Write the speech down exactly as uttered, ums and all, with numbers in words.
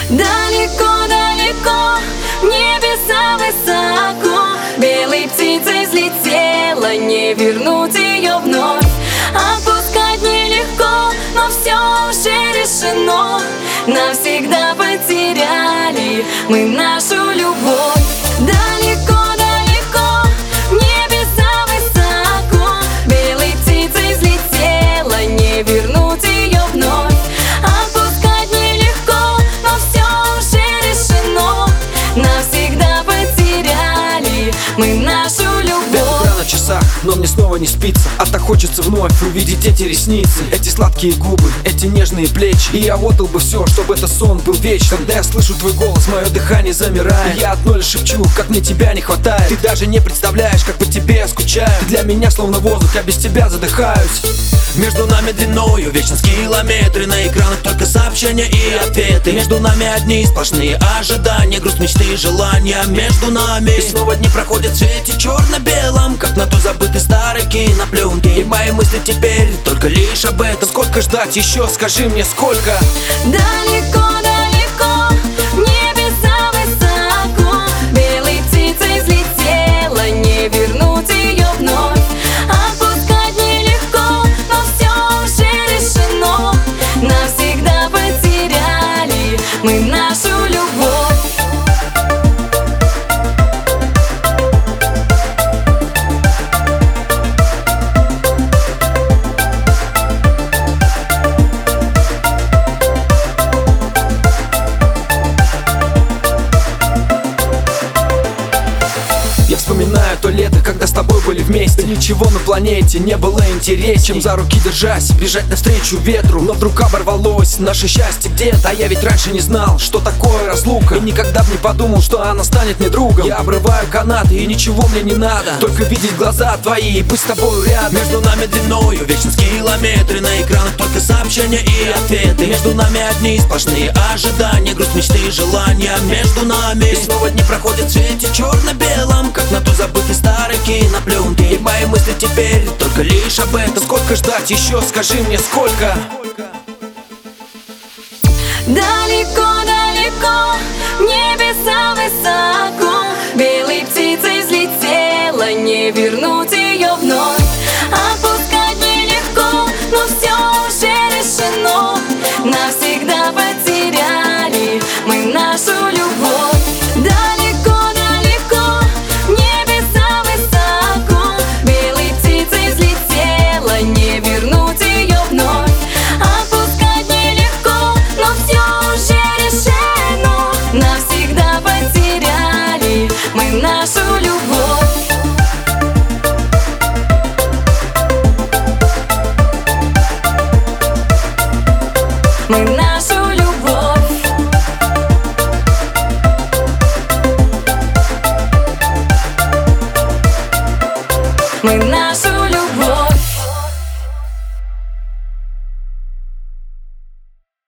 Далеко-далеко, в небеса высоко, белой птицей взлетела, не вернуть ее вновь. Отпускать нелегко, но все уже решено. Навсегда потеряли мы нашу любовь. Далеко-далеко, в небеса высоко, белой птицей взлетела, не вернуть ее вновь. Отпускать нелегко, но все уже решено. Навсегда потеряли мы нашу любовь. Утро на часах, но мне снова не спится, а так хочется вновь увидеть эти ресницы, эти сладкие губы, эти нежные плечи. И я отдал бы все, чтобы этот сон был вечным. Когда я слышу твой голос, мое дыхание замирает, и я одно лишь шепчу, как мне тебя не хватает. Ты даже не представляешь, как по тебе я скучаю. Ты для меня словно воздух, я без тебя задыхаюсь. Между нами длиною вечность километры, на экранах только сообщения и ответы. Между нами одни сплошные ожидания, грусть, мечты и желания между нами. И снова дни проходят в свете черно-белом, как на той забытой старой кинопленке. И мои мысли теперь только лишь об этом. Сколько ждать еще, скажи мне, сколько? Далеко-далеко, в небеса высоко, белой птицей взлетела, не вернуть ее вновь. Отпускать нелегко, но все уже решено. Навсегда потеряли мы нашу любовь. Вспоминаю то лето, когда с тобой были вместе. Ничего на планете не было интереснее, чем за руки держась, бежать навстречу ветру. Но вдруг оборвалось наше счастье где-то. А я ведь раньше не знал, что такое разлука, и никогда б не подумал, что она станет мне другом. Я обрываю канаты, и ничего мне не надо, только видеть глаза твои и быть с тобой рядом. Между нами длиною вечность километры, на экранах только сообщения и ответы. Между нами одни сплошные ожидания, грусть, мечты и желания между нами. И снова дни проходят в свете черно-белом, как на той забытой старой кинопленке. И мои мысли теперь только лишь об этом. Сколько ждать еще, скажи мне, сколько? Далеко-далеко, в небеса высоко, белой птицей взлетела, не вернуть ее вновь. Отпускать нелегко, но все уже решено. Навсегда потеряли мы нашу любовь. Далеко-далеко, в небеса высоко, белой птицей взлетела, не вернуть ее вновь. Отпускать нелегко, но все уже решено. Навсегда потеряли мы нашу любовь. Мы нашу любовь. Мы нашу